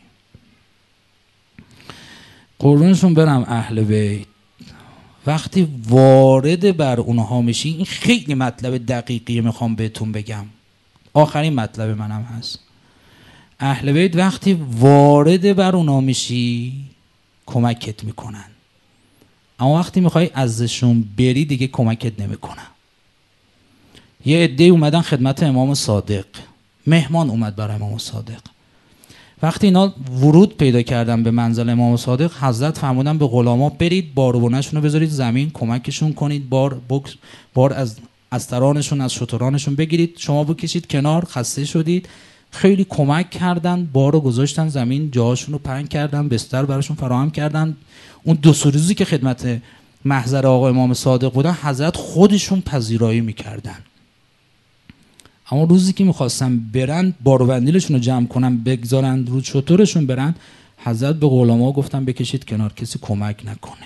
قربونشون برم اهل بیت، وقتی وارد بر اونها میشی، این خیلی مطلب دقیقیه میخوام بهتون بگم، آخرین مطلب منم هست. اهل بیت وقتی وارد بر اونها میشی کمکت میکنن، اما وقتی میخوای ازشون بری دیگه کمکت نمیکنن. یه عده اومدن خدمت امام صادق، مهمان اومد برای امام صادق. وقتی اینا ورود پیدا کردن به منزل امام صادق، حضرت فرمودن به غلاما برید بارونشون رو بذارید زمین، کمکشون کنید، بار بکس بار از استرانشون از شترانشون بگیرید، شما بکشید کنار، خسته شدید. خیلی کمک کردن، بارو گذاشتن زمین، جاهاشون رو پهن کردن، بستر براشون فراهم کردن. اون دو سه روزی که خدمت محضر آقا امام صادق بودن، حضرت خودشون پذیرایی میکردن. اما روزی که میخواستن برن باروبندیلشون رو جمع کنن بگذارن رو شترشون برن، حضرت به غلاما گفتن بکشید کنار، کسی کمک نکنه.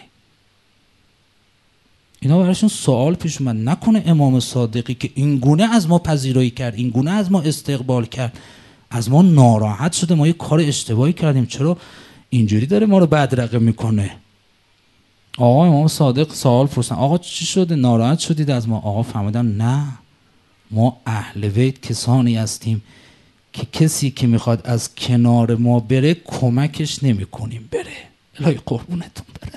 اینا براشون سوال پیش اومد، نکنه امام صادقی که این گونه از ما پذیرایی کرد، این گونه از ما استقبال کرد، از ما ناراحت شده، ما یه کار اشتباهی کردیم، چرا اینجوری داره ما رو بدرقه میکنه؟ آقا امام صادق سوال پرسن، آقا چی شده، ناراحت شدید از ما؟ آقا فرمودن نه، ما اهل بیت کسانی هستیم که کسی که میخواد از کنار ما بره کمکش نمی کنیم بره. الهی قربونتون بره،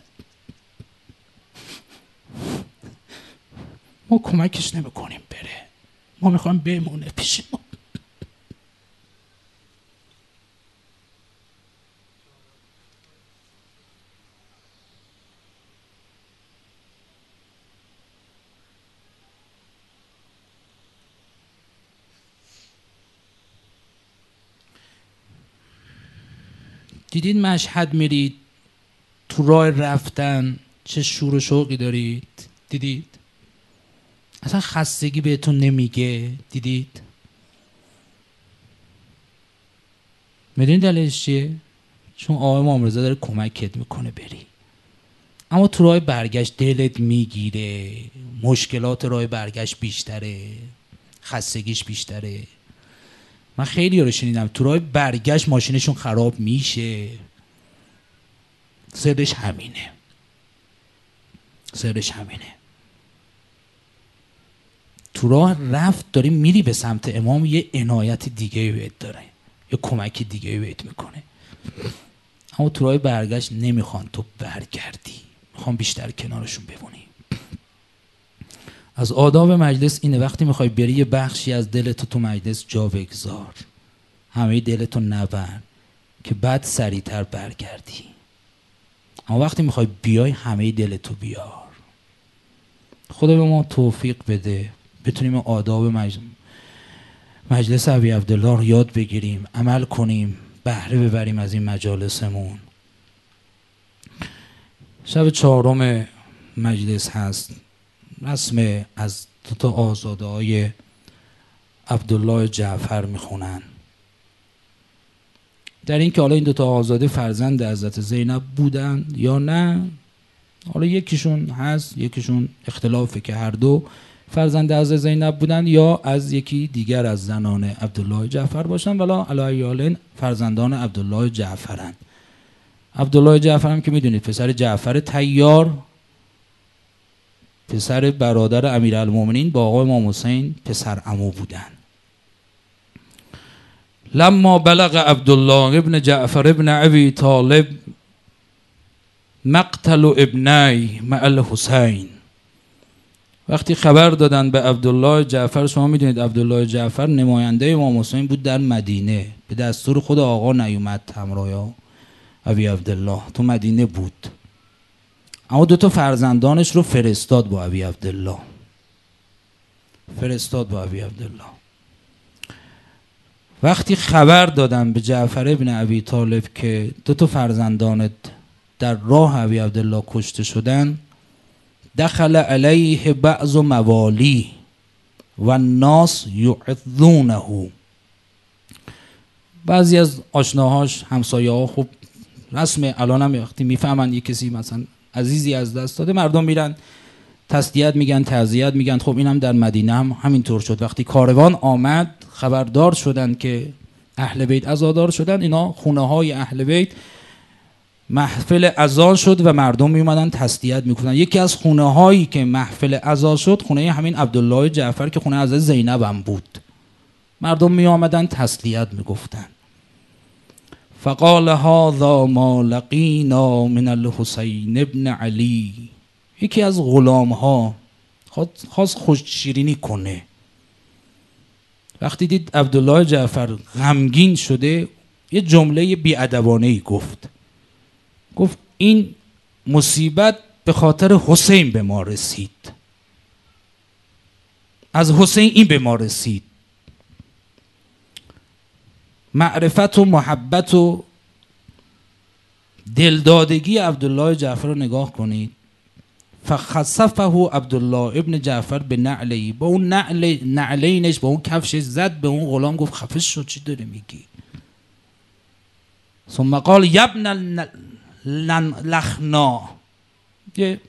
ما کمکش نمی کنیم بره، ما میخوایم بمونه پیش ما. دیدید مشهد میرید تو راه رفتن چه شور و شوقی دارید؟ دیدید؟ اصلا خستگی بهتون نمیگه؟ دیدید؟ میدونید دلیلش چیه؟ چون آقای امام رضا داره کمکت میکنه بری. اما تو راه برگشت دلت میگیره، مشکلات راه برگشت بیشتره، خستگیش بیشتره. من خیلی رو شنیدم تو راه برگشت ماشینشون خراب میشه. سرش همینه، سرش همینه. تو راه رفت داری میری به سمت امام، یه عنایت دیگه بهت داره، یه کمک دیگه بهت میکنه. اما تو راه برگشت نمیخوان تو برگردی، میخوان بیشتر کنارشون بمونی. از آداب مجلس اینه وقتی میخوای بری یه بخشی از دلتو تو مجلس جا بگذار، همه دلتو نبر که بعد سریعتر برگردی. اما وقتی میخوای بیای همه دلتو بیار. خدا به ما توفیق بده بتونیم آداب مجلس, مجلس ابی عبدالله رو یاد بگیریم، عمل کنیم، بهره ببریم از این مجالسمون. شب چهارم مجلس هست، رسم از دو تا آزاده های عبدالله جعفر میخونن. در این که حالا این دو تا آزاده فرزند حضرت زینب بودن یا نه، حالا یکیشون هست یکیشون اختلافه که هر دو فرزند حضرت زینب بودن یا از یکی دیگر از زنان عبدالله جعفر باشن، ولی علیه فرزندان عبدالله جعفرن. عبدالله جعفر هم که میدونید پسر جعفر طیار، پسر برادر امیرالمومنین با آقای امام حسین پسر عمو بودن. لما بلغ عبدالله ابن جعفر ابن ابی طالب مقتل ابنی مع الحسین، وقتی خبر دادن به عبدالله جعفر، شما میدونید عبدالله جعفر نماینده امام حسین بود در مدینه، به دستور خود آقا نیومد همراه ابی عبدالله، تو مدینه بود. اما دو تا فرزندانش رو فرستاد با ابی عبدالله، فرستاد با ابی عبدالله. وقتی خبر دادن به جعفر ابن ابی طالب که دو تا فرزندانت در راه ابی عبدالله کشته شدن، دخل علیه بعض موالی و الناس یعظونه، بعضی از آشناهاش همسایه ها، خب رسم الان هم وقتی میفهمن یک کسی مثلا عزیزی از دست داده، مردم میرن تسلیت میگن، تعزیت میگن. خب اینم در مدینه هم همینطور شد. وقتی کاروان آمد خبردار شدن که اهل بیت عزادار شدن، اینا خونه های اهل بیت محفل عزا شد و مردم می اومدن تسلیت میکنن. یکی از خونه هایی که محفل عزا شد خونه همین عبدالله جعفر که خونه از زینب هم بود. مردم می آمدن تسلیت میگفتن. فقال هذا ما لقینا من الحسین ابن علی. یکی از غلام ها خواست خوش شیرینی کنه، وقتی دید عبدالله جعفر غمگین شده یه جمله بی‌ادبانه‌ای گفت. گفت این مصیبت به خاطر حسین به ما رسید، از حسین این به ما رسید. معرفت و محبت و دلدادگی عبدالله جعفر رو نگاه کنید. فخسفه عبدالله ابن جعفر به نعلی، با اون نعل نعلینش با اون کفشش زد به اون غلام، گفت خفه شو، چی داری میگی؟ ثم قال یبن لخنا، یه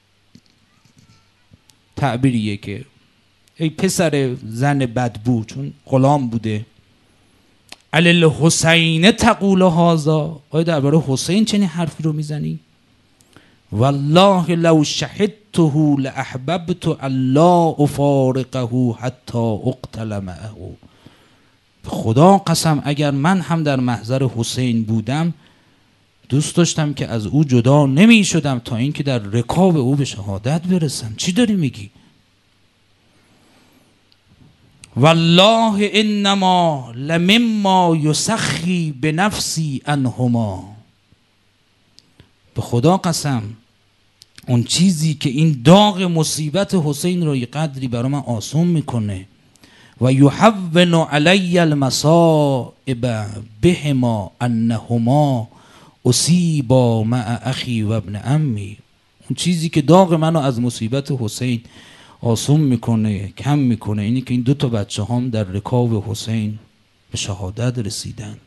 تعبیریه که ای پسر زن بدبو، چون غلام بوده، علی الحسین تقول هذا، آیا درباره حسین چنین حرفی رو میزنی؟ والله لو شهدته لاحببت الا افارقه حتی اقتل معه. خدا قسم اگر من هم در محضر حسین بودم دوست داشتم که از او جدا نمی شدم تا اینکه در رکاب او به شهادت برسم. چی داری میگی؟ والله انما لمما یسخی بنفسی عنهما. به خدا قسم اون چیزی که این داغ مصیبت حسین رو یه قدری برای من آسون میکنه، و یحون علی المصائب بهما انهما اصیبا مع اخی و ابن عمی. اون چیزی که داغ منو از مصیبت حسین آسون میکنه، کم میکنه، اینی که این دو تا بچه هم در رکاب حسین به شهادت رسیدن.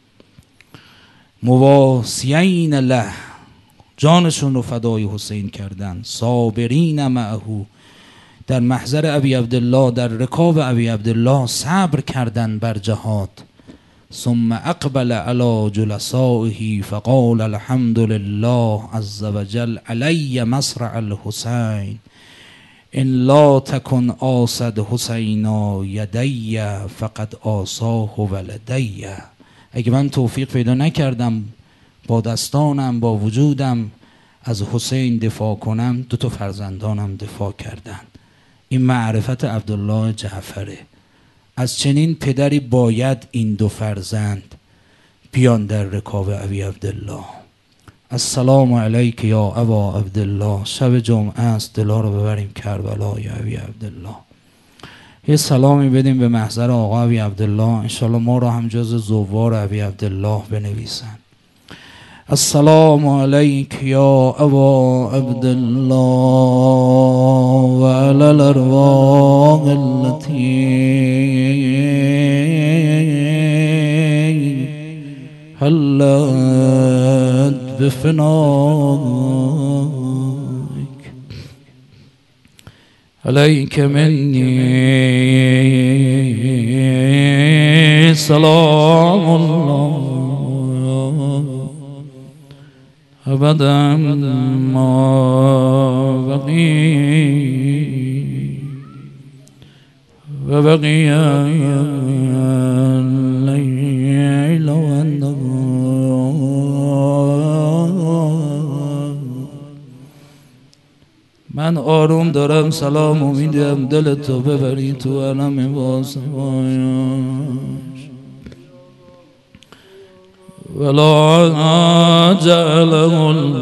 مواسیین له، جانشون رو فدای حسین کردن. صابرین معه، در محضر ابی عبدالله، در رکاب ابی عبدالله صبر کردن بر جهاد. ثم اقبل علی جلسائه فقال الحمد لله عز وجل علی مصرع الحسین ان لا تکن آسد حسینا یدی فقد آساه ولدی. اگه من توفیق پیدا نکردم با دستانم با وجودم از حسین دفاع کنم، دو تا فرزندانم دفاع کردن. این معرفت عبدالله جعفره. از چنین پدری باید این دو فرزند بیان در رکاب ابی عبدالله. السلام علیک یا ابا عبدالله. شب جمعه است، دلا رو ببریم کربلا یا ابی عبدالله. یه سلامی بدیم به محضر آقا ابی عبدالله، انشالله ما رو هم جز زوار ابی عبدالله بنویسن. السلام علیک یا ابا عبدالله و علی الارواح التي حلت بفنائک. علیک منی سلام الله ابدا ما بقی و بقی اللیل و النهار. من آروم دارم سلامو میدم، دلتو ببری تو عالم واسمایاش. ولا جعله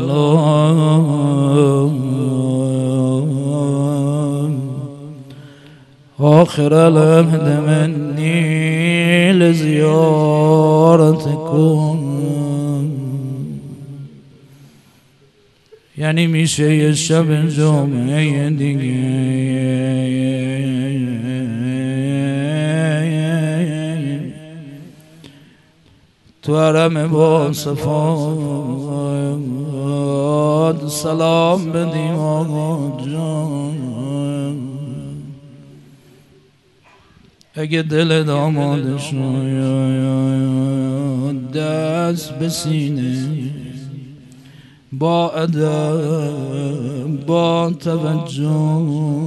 الله آخر العهد مني لزیارتکم. یعنی میشه یه شب جمعه دیگه تو حرم با صفات سلام بدیم آقا جان. اگه دل داماد شاید دست به سینه با ادب با توجه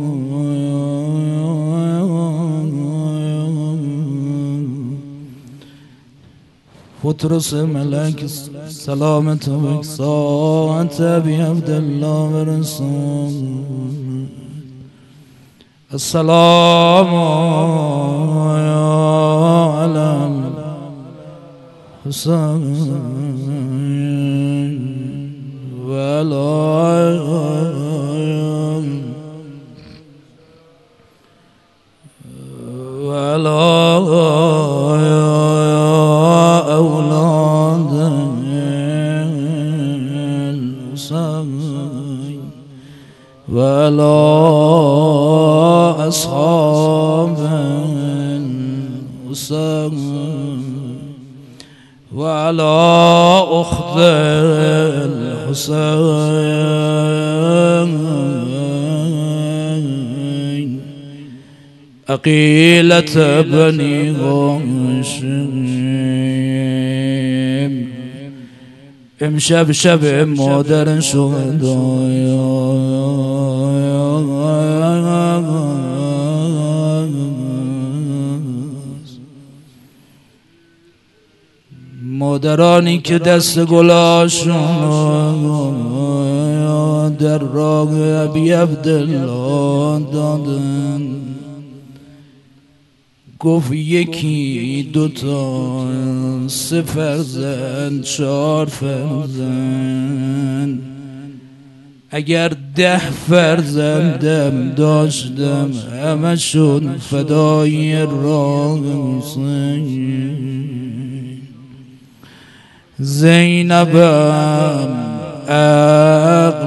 فترس ملك سلامت و ساعت بی عبدالله و رسول السلام علی الحسین و أولاد الحسين وعلى أصحاب الحسين وعلى أخت الحسين عقيلة بني هاشم امشب شب مادر شهدای مادرانی که دست گلاشون در راه ابی عبدالله دادن، گفت یکی دوتا سه فرزند چهار فرزند، اگر ده فرزندم داشتم همشون فدای راه حسین. زینبم عقل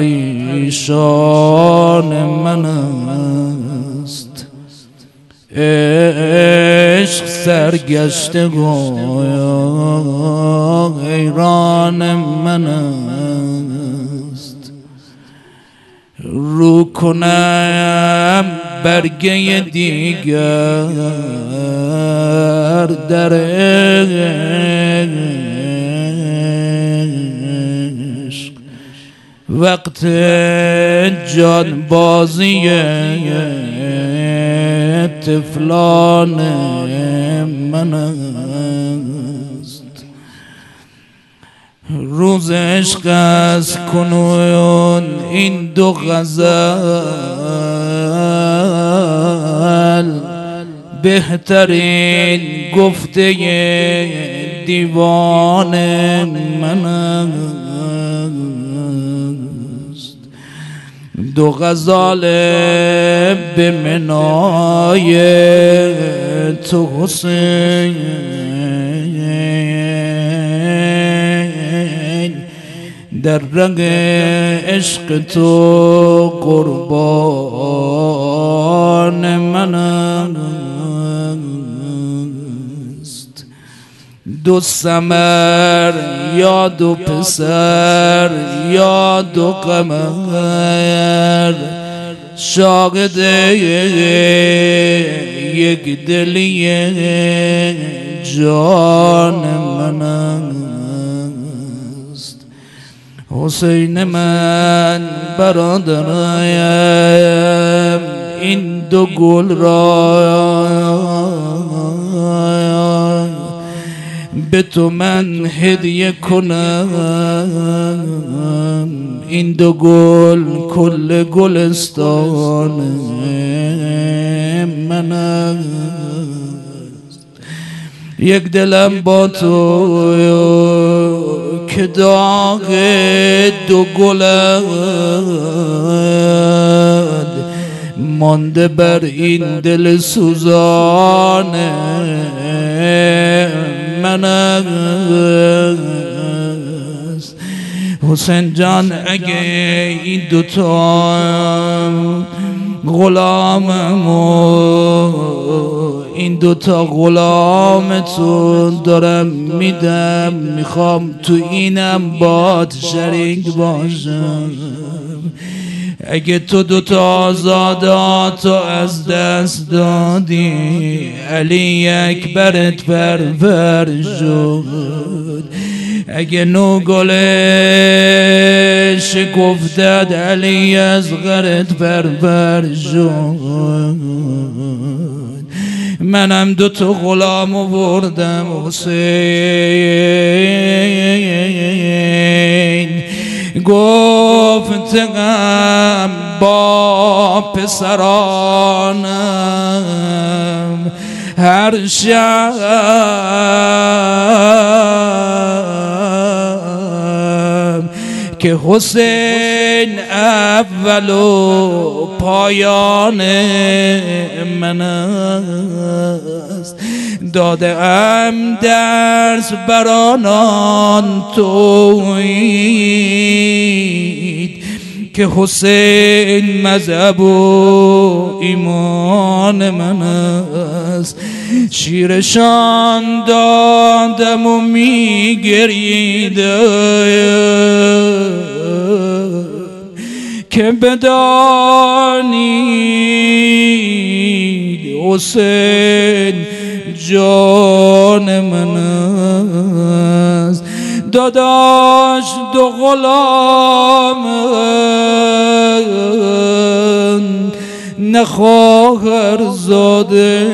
پریشان من است، عشق سرگشته گویا حیران من است. رو کنم برگه دیگر در عشق، وقت جان بازی طفلان من است. روز عشق است کنون این دو غزل، بهترین گفته دیوان من است. دو غزال به منای تو حسین، در رنگ عشق تو قربان من است. دو ثمر یا دو پسر یا دو قمر، شاهد یک دلی جان من است. حسین من برادرم این دو گل را به تو من هدیه کنم. این دو گل کل گلستان من است. یک دلم با تو که داغ دو گلد مانده بر این دل سوزان من است. حسین جان اگه این دوتا غلاممو، این دوتا غلامتون دارم میدم، میخوام تو اینم باد شریک باشم. اگه تو دوتا آزاداتو از دست دادی، علی اکبرت پرور شد. اگه نو گلش گفتد، علی اصغرت پرور شد. منم دو تا غلام آوردم حسین، گفتم با پسرانم هر شب که حسین اول و پایان من است. داده ام درس بر آنان توحید که حسین مذهب و ایمان من است. شیرشان دادم و میگریدم که بدانید حسین جان من است. داداش دو غلام نه خواهر زاده،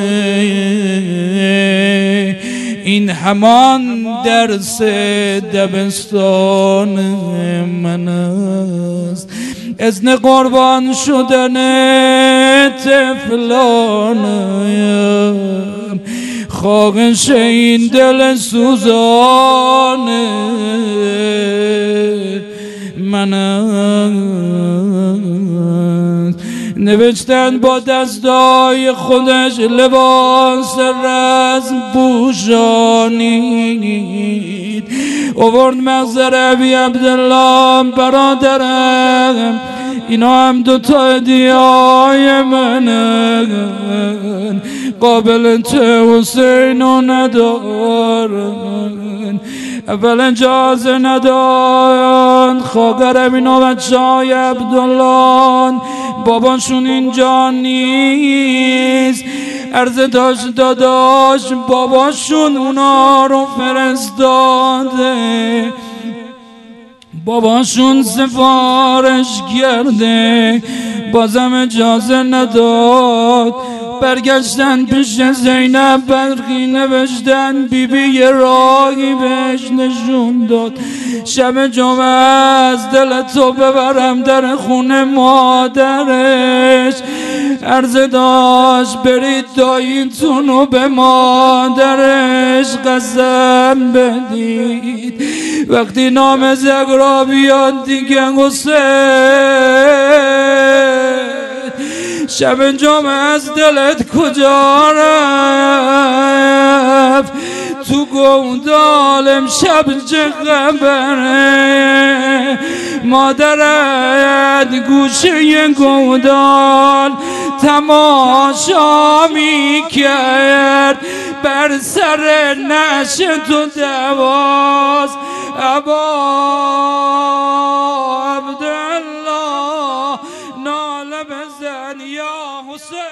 این همان درس دبستان من است. اذن قربان شدن طفلانم، خواهش این دل سوزان من است. نوشتن با دستای خودش لباس رسم پوشانید، آورد محضر ابی عبدالله برادرم. اینا هم دوتا هدیه‌های منن، قابل چه حسینو ندارن. اول اجازه نداد خواهرم اینا بچه های عبدالله باباشون اینجا نیست. عرض داشت داداش باباشون اونا رو فرستاده، باباشون سفارش کرده، بازم اجازه نداد. برگشتن پیش زینب برقی نوشتن، بیبی یه راهی بهش نشون داد. شب جمعه از دل تو ببرم در خونه مادرش. عرض داشت برید داییتونو به مادرش قسم بدید، وقتی نام زگرا بیاد دیگه حسین شب جمعه از دلت کجا رفت؟ تو گودال امشب چه خبره؟ مادرت گوشه گودال تماشا می کرد، بر سر نعش تو دواز ابا عبدالله ناله بزن یا حسین.